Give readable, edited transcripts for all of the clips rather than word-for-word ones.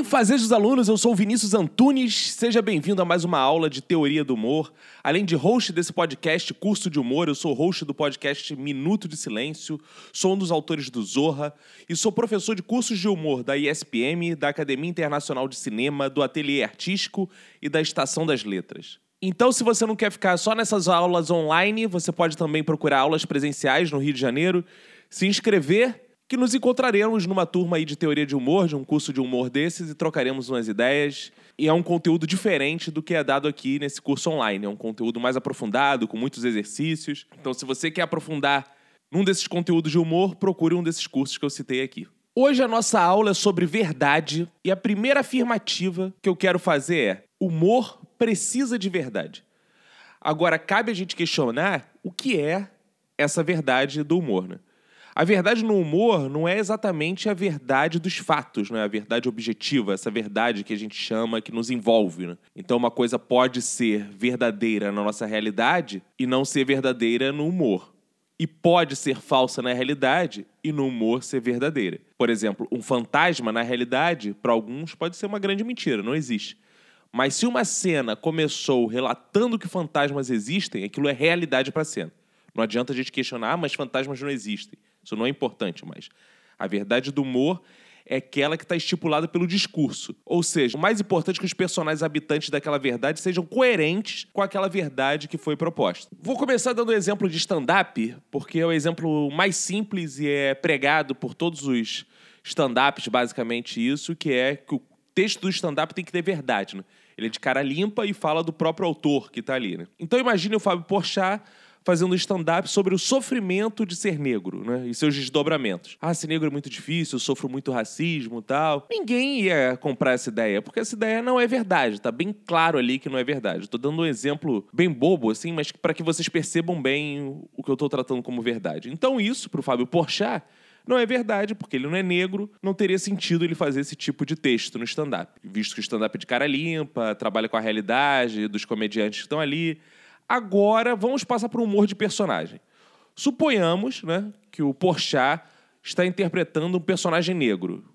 Bem-fazejos alunos, eu sou o Vinícius Antunes, seja bem-vindo a mais uma aula de Teoria do Humor. Além de host desse podcast Curso de Humor, eu sou host do podcast Minuto de Silêncio, sou um dos autores do Zorra e sou professor de cursos de humor da ISPM, da Academia Internacional de Cinema, do Ateliê Artístico e da Estação das Letras. Então, se você não quer ficar só nessas aulas online, você pode também procurar aulas presenciais no Rio de Janeiro, se inscrever, que nos encontraremos numa turma aí de teoria de humor, de um curso de humor desses, e trocaremos umas ideias. E é um conteúdo diferente do que é dado aqui nesse curso online. É um conteúdo mais aprofundado, com muitos exercícios. Então, se você quer aprofundar num desses conteúdos de humor, procure um desses cursos que eu citei aqui. Hoje a nossa aula é sobre verdade, e a primeira afirmativa que eu quero fazer é: humor precisa de verdade. Agora, cabe a gente questionar o que é essa verdade do humor, né? A verdade no humor não é exatamente a verdade dos fatos, não é a verdade objetiva, essa verdade que a gente chama, que nos envolve, né? Então uma coisa pode ser verdadeira na nossa realidade e não ser verdadeira no humor. E pode ser falsa na realidade e no humor ser verdadeira. Por exemplo, um fantasma na realidade, para alguns, pode ser uma grande mentira, não existe. Mas se uma cena começou relatando que fantasmas existem, aquilo é realidade para a cena. Não adianta a gente questionar, mas fantasmas não existem. Isso não é importante mais. A verdade do humor é aquela que está estipulada pelo discurso. Ou seja, o mais importante é que os personagens habitantes daquela verdade sejam coerentes com aquela verdade que foi proposta. Vou começar dando um exemplo de stand-up, porque é o exemplo mais simples e é pregado por todos os stand-ups, basicamente isso, que é que o texto do stand-up tem que ter verdade, né? Ele é de cara limpa e fala do próprio autor que está ali, né? Então imagine o Fábio Porchat fazendo stand-up sobre o sofrimento de ser negro, né? E seus desdobramentos. Ah, ser negro é muito difícil, eu sofro muito racismo e tal. Ninguém ia comprar essa ideia, porque essa ideia não é verdade. Tá bem claro ali que não é verdade. Tô dando um exemplo bem bobo, assim, mas para que vocês percebam bem o que eu tô tratando como verdade. Então isso, pro Fábio Porchat, não é verdade, porque ele não é negro, não teria sentido ele fazer esse tipo de texto no stand-up. Visto que o stand-up é de cara limpa, trabalha com a realidade dos comediantes que estão ali. Agora, vamos passar para o humor de personagem. Suponhamos, né, que o Porchat está interpretando um personagem negro.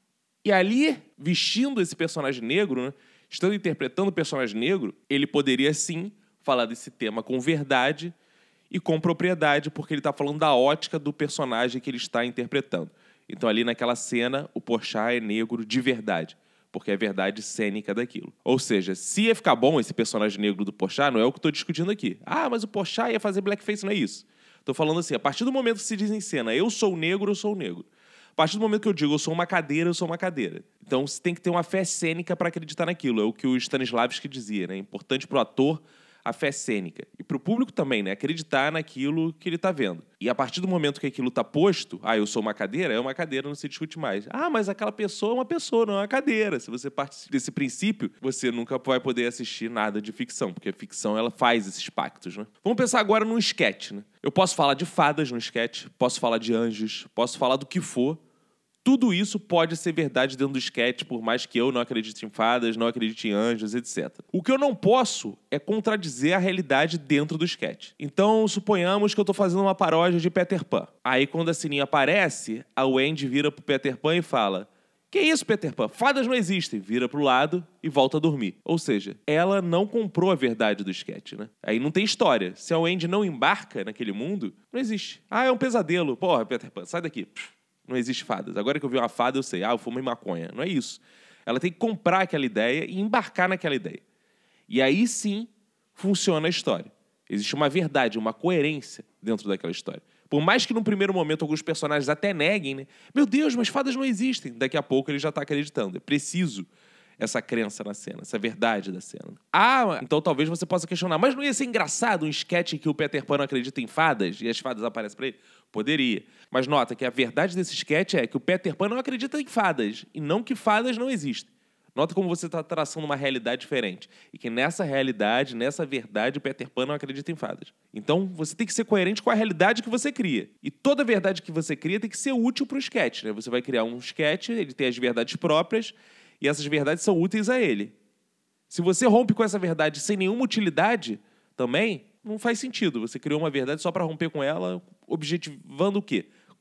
E ali, vestindo esse personagem negro, né, estando interpretando o personagem negro, ele poderia, sim, falar desse tema com verdade e com propriedade, porque ele está falando da ótica do personagem que ele está interpretando. Então, ali naquela cena, o Porchat é negro de verdade, porque é a verdade cênica daquilo. Ou seja, se ia ficar bom esse personagem negro do Porchat, não é o que eu estou discutindo aqui. Ah, mas o Porchat ia fazer blackface, não é isso. Estou falando assim, a partir do momento que se diz em cena, eu sou negro, eu sou negro. A partir do momento que eu digo, eu sou uma cadeira, eu sou uma cadeira. Então, você tem que ter uma fé cênica para acreditar naquilo. É o que o Stanislavski dizia, né? É importante para o ator a fé cênica. E para o público também, né? Acreditar naquilo que ele está vendo. E a partir do momento que aquilo está posto, eu sou uma cadeira, é uma cadeira, não se discute mais. Ah, mas aquela pessoa é uma pessoa, não é uma cadeira. Se você partir desse princípio, você nunca vai poder assistir nada de ficção, porque a ficção, ela faz esses pactos, né? Vamos pensar agora num sketch, né? Eu posso falar de fadas no sketch, posso falar de anjos, posso falar do que for. Tudo isso pode ser verdade dentro do sketch, por mais que eu não acredite em fadas, não acredite em anjos, etc. O que eu não posso é contradizer a realidade dentro do sketch. Então, suponhamos que eu estou fazendo uma paródia de Peter Pan. Aí, quando a Sininha aparece, a Wendy vira pro Peter Pan e fala: "Que isso, Peter Pan? Fadas não existem." Vira pro lado e volta a dormir. Ou seja, ela não comprou a verdade do sketch, né? Aí não tem história. Se a Wendy não embarca naquele mundo, não existe. Ah, é um pesadelo. Porra, Peter Pan, sai daqui. Não existe fadas. Agora que eu vi uma fada, eu sei. Eu fumei maconha. Não é isso. Ela tem que comprar aquela ideia e embarcar naquela ideia. E aí sim funciona a história. Existe uma verdade, uma coerência dentro daquela história. Por mais que num primeiro momento alguns personagens até neguem, né? Meu Deus, mas fadas não existem. Daqui a pouco ele já está acreditando. É preciso essa crença na cena, essa verdade da cena. Ah, então talvez você possa questionar, mas não ia ser engraçado um sketch em que o Peter Pan não acredita em fadas e as fadas aparecem para ele? Poderia. Mas nota que a verdade desse sketch é que o Peter Pan não acredita em fadas, e não que fadas não existem. Nota como você está traçando uma realidade diferente. E que nessa realidade, nessa verdade, o Peter Pan não acredita em fadas. Então, você tem que ser coerente com a realidade que você cria. E toda verdade que você cria tem que ser útil para o sketch, né? Você vai criar um sketch, ele tem as verdades próprias, e essas verdades são úteis a ele. Se você rompe com essa verdade sem nenhuma utilidade, também não faz sentido. Você criou uma verdade só para romper com ela, objetivando o quê?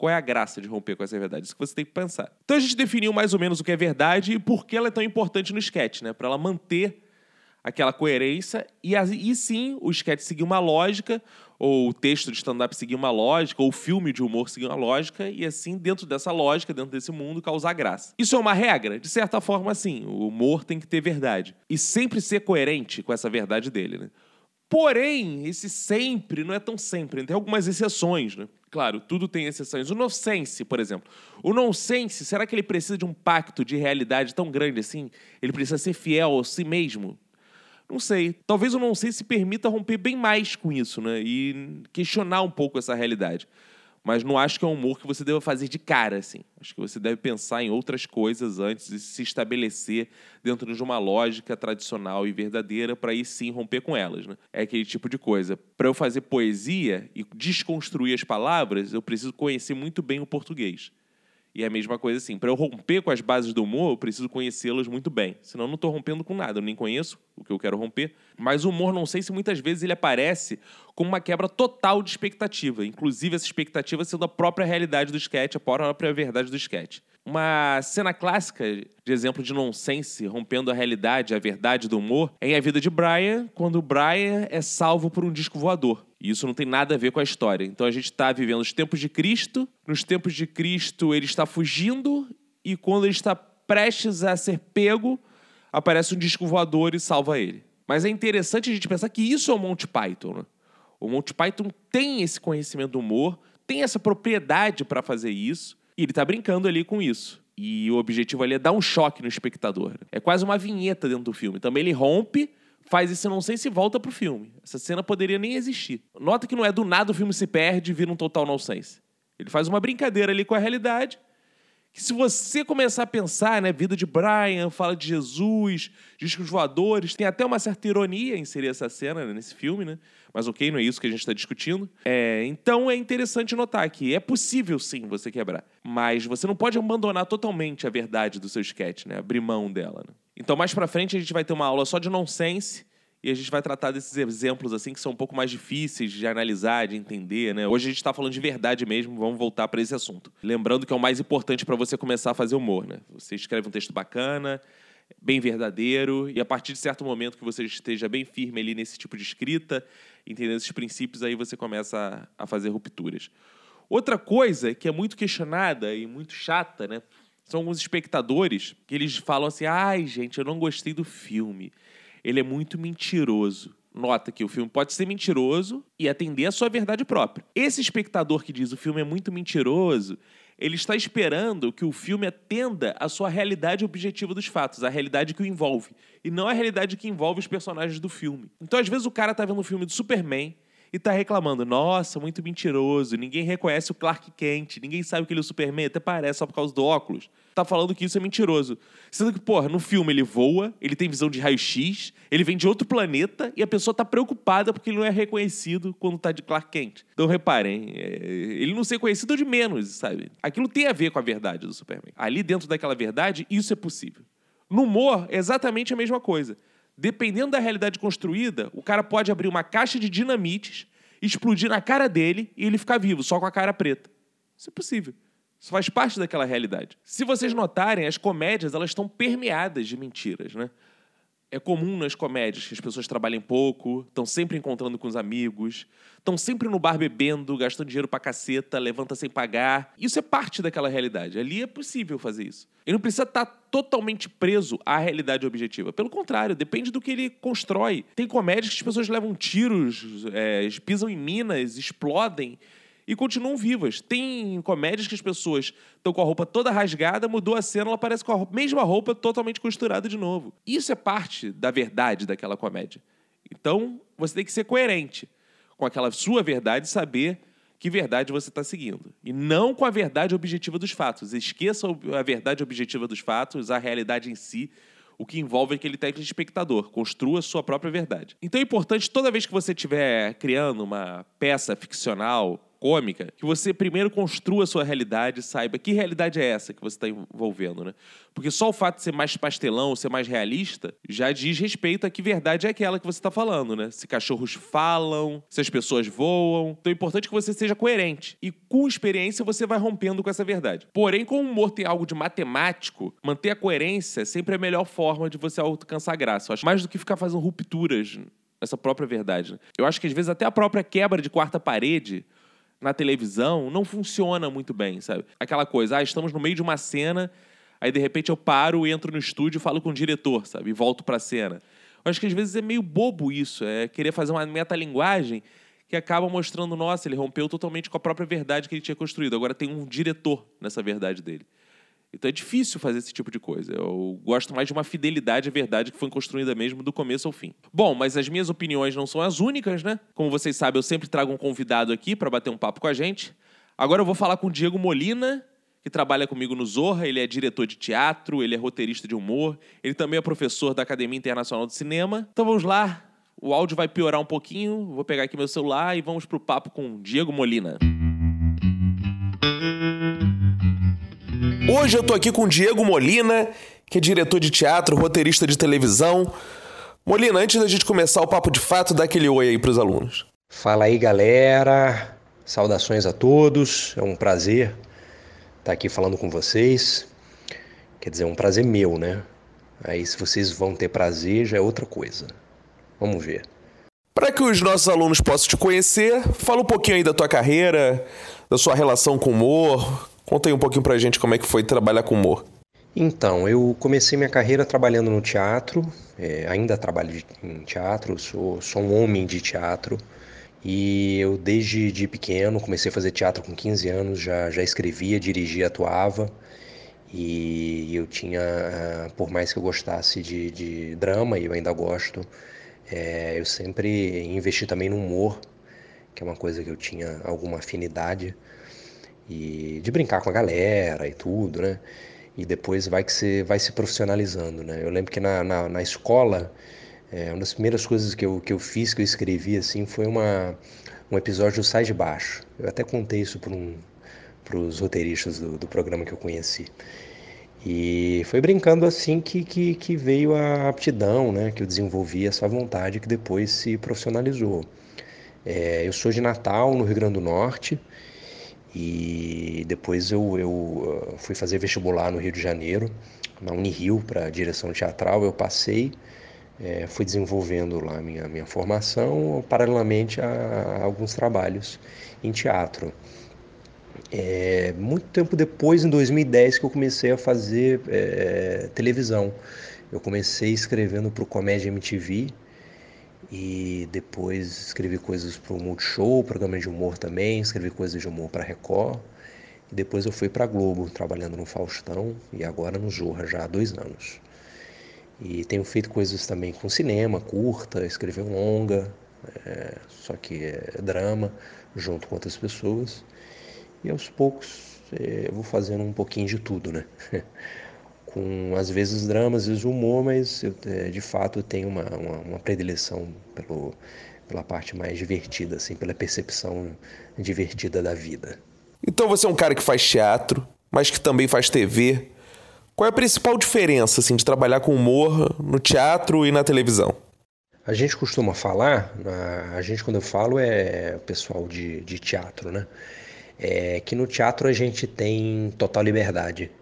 Qual é a graça de romper com essa verdade? Isso que você tem que pensar. Então a gente definiu mais ou menos o que é verdade e por que ela é tão importante no sketch, né? Para ela manter aquela coerência e sim o sketch seguir uma lógica, ou o texto de stand-up seguir uma lógica, ou o filme de humor seguir uma lógica, e assim, dentro dessa lógica, dentro desse mundo, causar graça. Isso é uma regra? De certa forma, sim. O humor tem que ter verdade. E sempre ser coerente com essa verdade dele, né? Porém, esse sempre não é tão sempre. Tem algumas exceções, né? Claro, tudo tem exceções. O nonsense, por exemplo. O nonsense, será que ele precisa de um pacto de realidade tão grande assim? Ele precisa ser fiel a si mesmo? Não sei. Talvez o nonsense permita romper bem mais com isso, né? E questionar um pouco essa realidade. Mas não acho que é um humor que você deva fazer de cara, assim. Acho que você deve pensar em outras coisas antes e se estabelecer dentro de uma lógica tradicional e verdadeira para aí sim romper com elas, né? É aquele tipo de coisa. Para eu fazer poesia e desconstruir as palavras, eu preciso conhecer muito bem o português. E é a mesma coisa assim, para eu romper com as bases do humor, eu preciso conhecê-las muito bem. Senão eu não estou rompendo com nada, eu nem conheço o que eu quero romper. Mas o humor, não sei se muitas vezes ele aparece como uma quebra total de expectativa. Inclusive essa expectativa sendo a própria realidade do sketch, a própria verdade do sketch. Uma cena clássica de exemplo de nonsense, rompendo a realidade, a verdade do humor, é em A Vida de Brian, quando o Brian é salvo por um disco voador. E isso não tem nada a ver com a história. Então a gente está vivendo os tempos de Cristo. Nos tempos de Cristo ele está fugindo e quando ele está prestes a ser pego, aparece um disco voador e salva ele. Mas é interessante a gente pensar que isso é o Monty Python, né? O Monty Python tem esse conhecimento do humor, tem essa propriedade para fazer isso. E ele tá brincando ali com isso. E o objetivo ali é dar um choque no espectador. É quase uma vinheta dentro do filme. Também ele rompe, faz esse nonsense e volta pro filme. Essa cena poderia nem existir. Nota que não é do nada o filme se perde e vira um total nonsense. Ele faz uma brincadeira ali com a realidade, que se você começar a pensar, né, Vida de Brian, fala de Jesus, discos voadores, tem até uma certa ironia em inserir essa cena, né, nesse filme, né? Mas ok, não é isso que a gente está discutindo. Então é interessante notar que é possível sim você quebrar, mas você não pode abandonar totalmente a verdade do seu sketch, né? Abrir mão dela, né? Então mais pra frente a gente vai ter uma aula só de nonsense, e a gente vai tratar desses exemplos assim que são um pouco mais difíceis de analisar, de entender, né? Hoje a gente está falando de verdade mesmo, vamos voltar para esse assunto. Lembrando que é o mais importante para você começar a fazer humor, né? Você escreve um texto bacana, bem verdadeiro, e a partir de certo momento que você esteja bem firme ali nesse tipo de escrita, entendendo esses princípios, aí você começa a fazer rupturas. Outra coisa que é muito questionada e muito chata, né? São alguns espectadores que eles falam assim: ai, gente, eu não gostei do filme. Ele é muito mentiroso. Nota que o filme pode ser mentiroso e atender à sua verdade própria. Esse espectador que diz o filme é muito mentiroso, ele está esperando que o filme atenda à sua realidade objetiva dos fatos, a realidade que o envolve, e não a realidade que envolve os personagens do filme. Então, às vezes, o cara tá vendo um filme do Superman e tá reclamando: nossa, muito mentiroso, ninguém reconhece o Clark Kent, ninguém sabe que ele é o Superman, até parece só por causa do óculos. Tá falando que isso é mentiroso. Sendo que, porra, no filme ele voa, ele tem visão de raio-x, ele vem de outro planeta e a pessoa tá preocupada porque ele não é reconhecido quando tá de Clark Kent. Então, reparem, ele não ser conhecido de menos, sabe? Aquilo tem a ver com a verdade do Superman. Ali dentro daquela verdade, isso é possível. No humor, é exatamente a mesma coisa. Dependendo da realidade construída, o cara pode abrir uma caixa de dinamites, explodir na cara dele e ele ficar vivo, só com a cara preta. Isso é possível. Isso faz parte daquela realidade. Se vocês notarem, as comédias elas estão permeadas de mentiras, né? É comum nas comédias que as pessoas trabalhem pouco, estão sempre encontrando com os amigos, estão sempre no bar bebendo, gastando dinheiro pra caceta, levanta sem pagar. Isso é parte daquela realidade. Ali é possível fazer isso. Ele não precisa estar totalmente preso à realidade objetiva. Pelo contrário, depende do que ele constrói. Tem comédias que as pessoas levam tiros, pisam em minas, explodem e continuam vivas. Tem comédias que as pessoas estão com a roupa toda rasgada, mudou a cena, ela aparece com a mesma roupa totalmente costurada de novo. Isso é parte da verdade daquela comédia. Então, você tem que ser coerente com aquela sua verdade e saber que verdade você está seguindo. E não com a verdade objetiva dos fatos. Esqueça a verdade objetiva dos fatos, a realidade em si, o que envolve aquele telespectador. Construa a sua própria verdade. Então é importante, toda vez que você estiver criando uma peça ficcional, cômica, que você primeiro construa a sua realidade e saiba que realidade é essa que você está envolvendo, né? Porque só o fato de ser mais pastelão, ser mais realista, já diz respeito a que verdade é aquela que você está falando, né? Se cachorros falam, se as pessoas voam. Então é importante que você seja coerente. E com experiência você vai rompendo com essa verdade. Porém, com o humor tem algo de matemático, manter a coerência sempre é a melhor forma de você alcançar graça. Eu acho mais do que ficar fazendo rupturas nessa própria verdade, né? Eu acho que às vezes até a própria quebra de quarta parede na televisão não funciona muito bem, sabe? Aquela coisa, estamos no meio de uma cena, aí de repente eu paro, entro no estúdio e falo com o diretor, sabe? E volto pra cena. Eu acho que às vezes é meio bobo isso, é querer fazer uma metalinguagem que acaba mostrando, nossa, ele rompeu totalmente com a própria verdade que ele tinha construído. Agora tem um diretor nessa verdade dele. Então é difícil fazer esse tipo de coisa. Eu gosto mais de uma fidelidade à verdade que foi construída mesmo do começo ao fim. Bom, mas as minhas opiniões não são as únicas, né? Como vocês sabem, eu sempre trago um convidado aqui para bater um papo com a gente. Agora eu vou falar com o Diego Molina, que trabalha comigo no Zorra. Ele é diretor de teatro, ele é roteirista de humor, ele também é professor da Academia Internacional de Cinema. Então vamos lá, o áudio vai piorar um pouquinho, vou pegar aqui meu celular e vamos pro papo com o Diego Molina. Hoje eu tô aqui com o Diego Molina, que é diretor de teatro, roteirista de televisão. Molina, antes da gente começar o papo de fato, dá aquele oi aí pros alunos. Fala aí, galera. Saudações a todos. É um prazer estar aqui falando com vocês. Quer dizer, é um prazer meu, né? Aí se vocês vão ter prazer, já é outra coisa. Vamos ver. Para que os nossos alunos possam te conhecer, fala um pouquinho aí da tua carreira, da sua relação com o humor. Conta aí um pouquinho pra gente como é que foi trabalhar com humor. Então, eu comecei minha carreira trabalhando no teatro. Ainda trabalho em teatro, sou um homem de teatro. E eu desde de pequeno comecei a fazer teatro com 15 anos, já escrevia, dirigia, atuava. E eu tinha, por mais que eu gostasse de drama, e eu ainda gosto, eu sempre investi também no humor, que é uma coisa que eu tinha alguma afinidade, e de brincar com a galera e tudo, né? E depois vai que você vai se profissionalizando, né? Eu lembro que na escola, uma das primeiras coisas que eu fiz, que eu escrevi, assim, foi um episódio do Sai de Baixo. Eu até contei isso para os roteiristas do programa que eu conheci. E foi brincando assim que veio a aptidão, né? Que eu desenvolvi essa vontade que depois se profissionalizou. Eu sou de Natal, no Rio Grande do Norte, e depois eu fui fazer vestibular no Rio de Janeiro, na Unirio, para direção teatral. Eu passei, fui desenvolvendo lá minha formação, paralelamente a alguns trabalhos em teatro. Muito tempo depois, em 2010, que eu comecei a fazer televisão. Eu comecei escrevendo para o Comédia MTV e depois escrevi coisas para o Multishow, programa de humor também, escrevi coisas de humor para Record. E depois eu fui para a Globo, trabalhando no Faustão e agora no Zorra, já há 2 anos. E tenho feito coisas também com cinema, curta, escrevi um longa, só que é drama, junto com outras pessoas. E aos poucos eu vou fazendo um pouquinho de tudo, né? Com às vezes drama, às vezes humor, mas eu, de fato eu tenho uma predileção pela parte mais divertida, assim, pela percepção divertida da vida. Então você é um cara que faz teatro, mas que também faz TV. Qual é a principal diferença, assim, de trabalhar com humor no teatro e na televisão? A gente costuma falar, a gente quando eu falo é o pessoal de teatro, né? Que no teatro a gente tem total liberdade.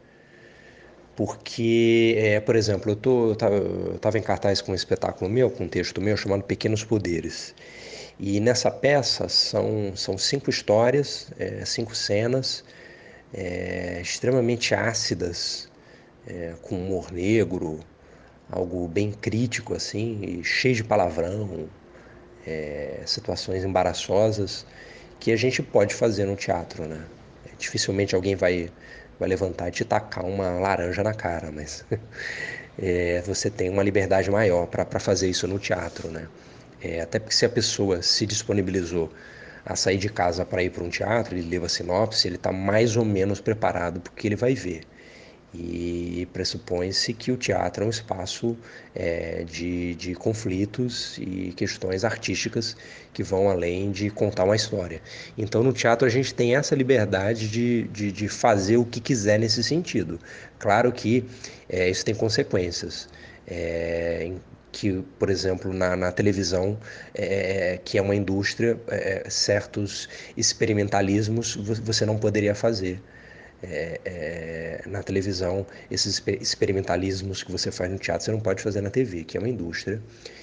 Porque, por exemplo, eu tava em cartaz com um espetáculo meu, com um texto meu chamado Pequenos Poderes. E nessa peça são 5 histórias, 5 cenas, extremamente ácidas, com humor negro, algo bem crítico assim, e cheio de palavrão, situações embaraçosas que a gente pode fazer no teatro, né? Dificilmente alguém vai levantar e te tacar uma laranja na cara, mas você tem uma liberdade maior para fazer isso no teatro, né? Até porque se a pessoa se disponibilizou a sair de casa para ir para um teatro, ele leva a sinopse, ele está mais ou menos preparado para o que ele vai ver. E pressupõe-se que o teatro é um espaço de conflitos e questões artísticas que vão além de contar uma história. Então, no teatro, a gente tem essa liberdade de fazer o que quiser nesse sentido. Claro que isso tem consequências. Que, por exemplo, na televisão, que é uma indústria, certos experimentalismos você não poderia fazer na televisão. Esses experimentalismos que você faz no teatro, você não pode fazer na TV, que é uma indústria,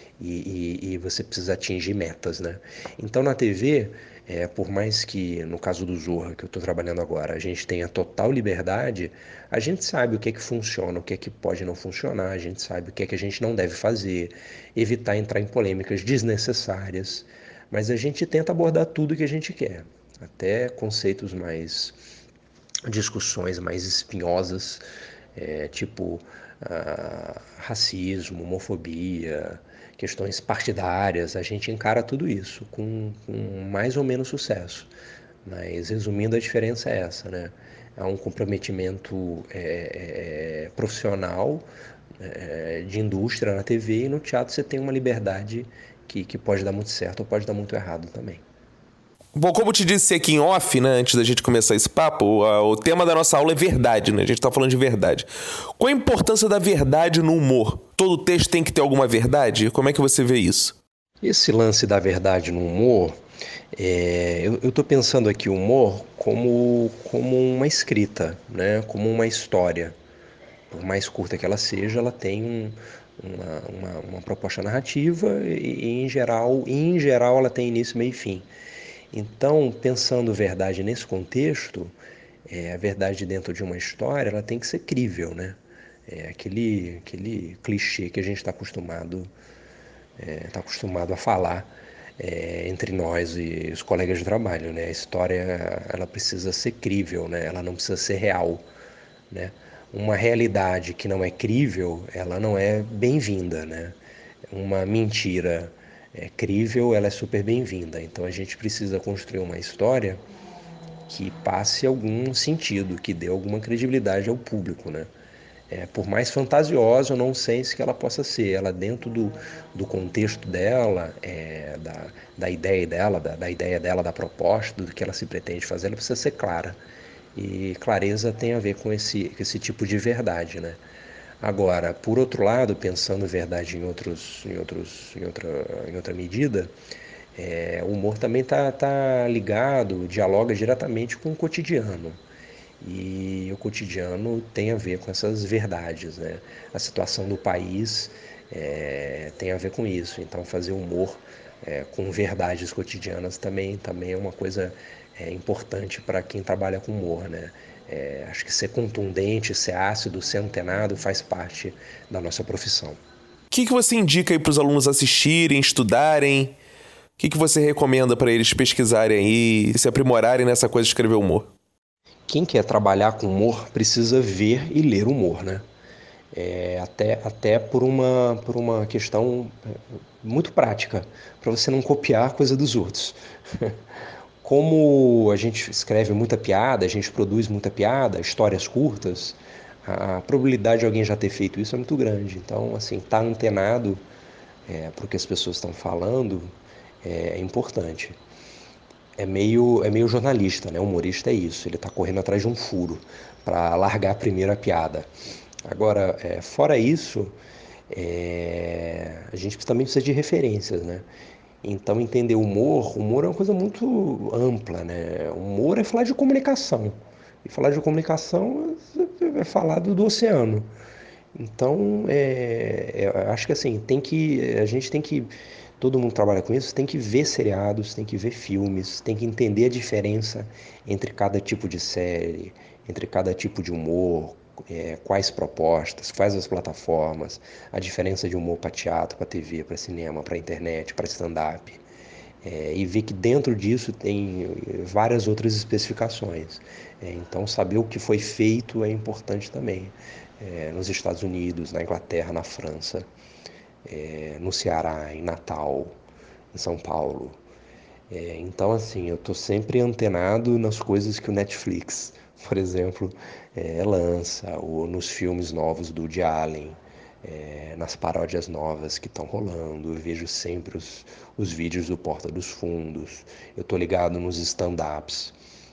e você precisa atingir metas, né? Então, na TV, por mais que, no caso do Zorra, que eu estou trabalhando agora, a gente tenha total liberdade, a gente sabe o que é que funciona, o que é que pode não funcionar, a gente sabe o que é que a gente não deve fazer, evitar entrar em polêmicas desnecessárias, mas a gente tenta abordar tudo que a gente quer, até conceitos mais discussões mais espinhosas, tipo racismo, homofobia, questões partidárias. A gente encara tudo isso com mais ou menos sucesso. Mas, resumindo, a diferença é essa, né? Há um comprometimento profissional, de indústria na TV, e no teatro você tem uma liberdade que pode dar muito certo ou pode dar muito errado também. Bom, como te disse aqui em off, né, antes da gente começar esse papo, o tema da nossa aula é verdade, né? A gente tá falando de verdade. Qual a importância da verdade no humor? Todo texto tem que ter alguma verdade? Como é que você vê isso? Esse lance da verdade no humor, eu estou pensando aqui o humor como uma escrita, né? Como uma história. Por mais curta que ela seja, ela tem uma proposta narrativa e, em geral, ela tem início, meio e fim. Então, pensando verdade nesse contexto, a verdade dentro de uma história, ela tem que ser crível, né? É aquele clichê que a gente está acostumado a falar entre nós e os colegas de trabalho, né? A história, ela precisa ser crível, né? Ela não precisa ser real, né? Uma realidade que não é crível, ela não é bem-vinda, né? Uma mentira crível, ela é super bem-vinda. Então a gente precisa construir uma história que passe algum sentido, que dê alguma credibilidade ao público, né? Por mais fantasiosa ou nonsense que ela possa ser, ela dentro do contexto dela, da ideia dela, da ideia dela, da proposta, do que ela se pretende fazer, ela precisa ser clara. E clareza tem a ver com esse tipo de verdade, né? Agora, por outro lado, pensando verdade em outra medida, o humor também tá ligado, dialoga diretamente com o cotidiano. E o cotidiano tem a ver com essas verdades, né? A situação do país tem a ver com isso. Então, fazer humor com verdades cotidianas também é uma coisa importante para quem trabalha com humor, né? Acho que ser contundente, ser ácido, ser antenado faz parte da nossa profissão. O que você indica aí para os alunos assistirem, estudarem? O que você recomenda para eles pesquisarem aí e se aprimorarem nessa coisa de escrever humor? Quem quer trabalhar com humor precisa ver e ler humor, né? Até por uma questão muito prática, para você não copiar a coisa dos outros. Como a gente escreve muita piada, a gente produz muita piada, histórias curtas, a probabilidade de alguém já ter feito isso é muito grande. Então, assim, estar antenado para o que as pessoas estão falando é importante. É meio jornalista, né? O humorista é isso, ele está correndo atrás de um furo para largar primeiro a piada. Agora, fora isso, a gente também precisa de referências, né? Então, entender humor é uma coisa muito ampla, né? Humor é falar de comunicação. E falar de comunicação é falar do oceano. Então, acho que assim, a gente tem que, todo mundo que trabalha com isso, tem que ver seriados, tem que ver filmes, tem que entender a diferença entre cada tipo de série, entre cada tipo de humor, quais propostas, quais as plataformas, a diferença de humor para teatro, para TV, para cinema, para internet, para stand-up. E ver que dentro disso tem várias outras especificações. Então, saber o que foi feito é importante também. Nos Estados Unidos, na Inglaterra, na França, no Ceará, em Natal, em São Paulo. Então, assim, eu estou sempre antenado nas coisas que o Netflix por exemplo, lança, ou nos filmes novos do Woody Allen, nas paródias novas que estão rolando. Eu vejo sempre os vídeos do Porta dos Fundos, eu tô ligado nos stand-ups.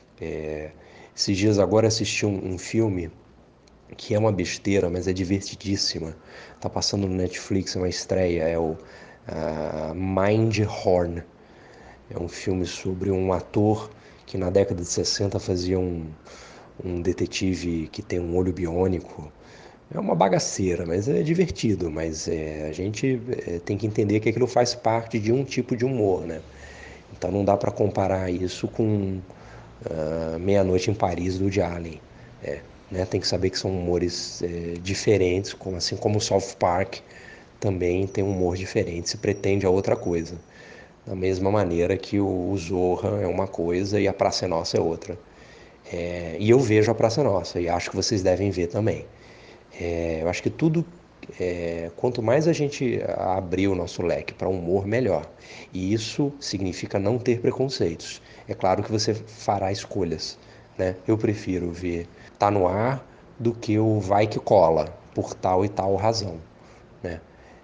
Esses dias agora assisti um filme que é uma besteira, mas é divertidíssima. Tá passando no Netflix, é uma estreia, é o Mindhorn. É um filme sobre um ator que na década de 60 fazia um detetive que tem um olho biônico. É uma bagaceira, mas é divertido. Mas a gente tem que entender que aquilo faz parte de um tipo de humor, né? Então não dá para comparar isso com Meia-Noite em Paris, do Woody Allen. Né? Tem que saber que são humores diferentes, assim como o South Park também tem um humor diferente, se pretende a outra coisa. Da mesma maneira que o Zorra é uma coisa e a Praça é Nossa é outra. E eu vejo a Praça é Nossa e acho que vocês devem ver também. Eu acho que tudo, quanto mais a gente abrir o nosso leque para humor, melhor. E isso significa não ter preconceitos. É claro que você fará escolhas, né? Eu prefiro ver Tá no Ar do que o Vai que Cola, por tal e tal razão, né?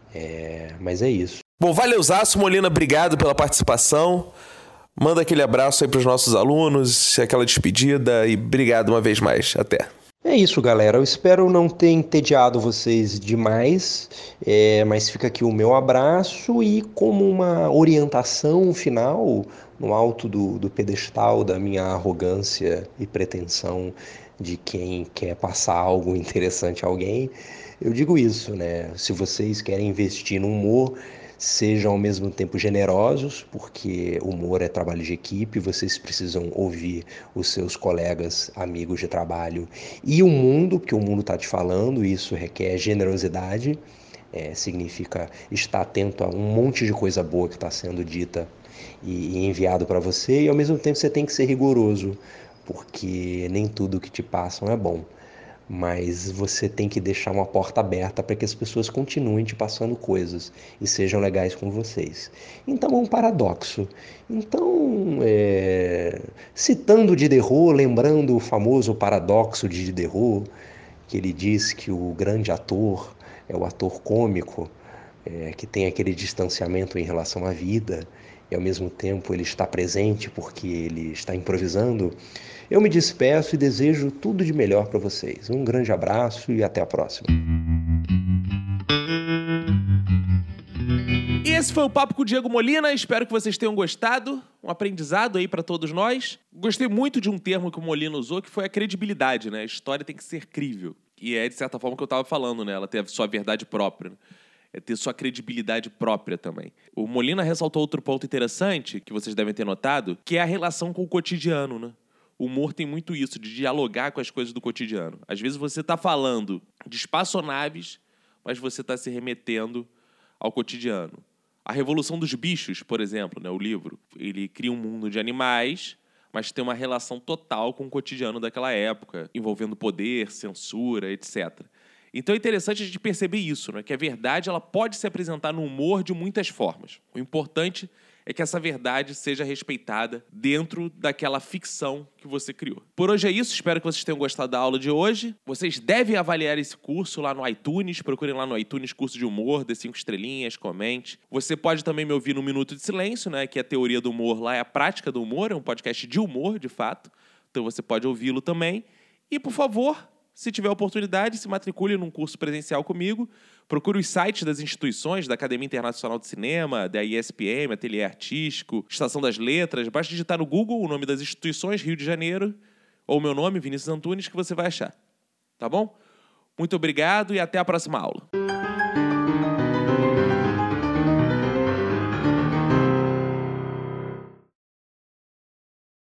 Mas é isso. Bom, valeuzaço, Molina, obrigado pela participação. Manda aquele abraço aí pros nossos alunos, aquela despedida e obrigado uma vez mais. Até. É isso, galera. Eu espero não ter entediado vocês demais, mas fica aqui o meu abraço e como uma orientação final no alto do pedestal da minha arrogância e pretensão de quem quer passar algo interessante a alguém, eu digo isso, né? Se vocês querem investir no humor, sejam ao mesmo tempo generosos, porque humor é trabalho de equipe, vocês precisam ouvir os seus colegas, amigos de trabalho e o mundo, porque o mundo está te falando, e isso requer generosidade, significa estar atento a um monte de coisa boa que está sendo dita e enviado para você, e ao mesmo tempo você tem que ser rigoroso, porque nem tudo que te passam é bom. Mas você tem que deixar uma porta aberta para que as pessoas continuem te passando coisas e sejam legais com vocês. Então é um paradoxo. Então, citando Diderot, lembrando o famoso paradoxo de Diderot, que ele diz que o grande ator é o ator cômico, que tem aquele distanciamento em relação à vida, e ao mesmo tempo ele está presente porque ele está improvisando. Eu me despeço e desejo tudo de melhor para vocês. Um grande abraço e até a próxima. E esse foi o Papo com o Diego Molina. Espero que vocês tenham gostado. Um aprendizado aí para todos nós. Gostei muito de um termo que o Molina usou, que foi a credibilidade, né? A história tem que ser crível. E é, de certa forma, o que eu estava falando, né? Ela tem a sua verdade própria, né? É ter sua credibilidade própria também. O Molina ressaltou outro ponto interessante, que vocês devem ter notado, que é a relação com o cotidiano, né? O humor tem muito isso, de dialogar com as coisas do cotidiano. Às vezes você está falando de espaçonaves, mas você está se remetendo ao cotidiano. A Revolução dos Bichos, por exemplo, né, o livro, ele cria um mundo de animais, mas tem uma relação total com o cotidiano daquela época, envolvendo poder, censura, etc. Então é interessante a gente perceber isso, né? Que a verdade ela pode se apresentar no humor de muitas formas. O importante é que essa verdade seja respeitada dentro daquela ficção que você criou. Por hoje é isso, espero que vocês tenham gostado da aula de hoje. Vocês devem avaliar esse curso lá no iTunes, procurem lá no iTunes curso de humor, dê 5 estrelinhas, comente. Você pode também me ouvir no Minuto de Silêncio, né? Que a teoria do humor lá é a prática do humor, é um podcast de humor, de fato. Então você pode ouvi-lo também. E, por favor, se tiver oportunidade, se matricule num curso presencial comigo. Procure os sites das instituições, da Academia Internacional de Cinema, da ISPM, Ateliê Artístico, Estação das Letras. Basta digitar no Google o nome das instituições, Rio de Janeiro, ou meu nome, Vinícius Antunes, que você vai achar. Tá bom? Muito obrigado e até a próxima aula.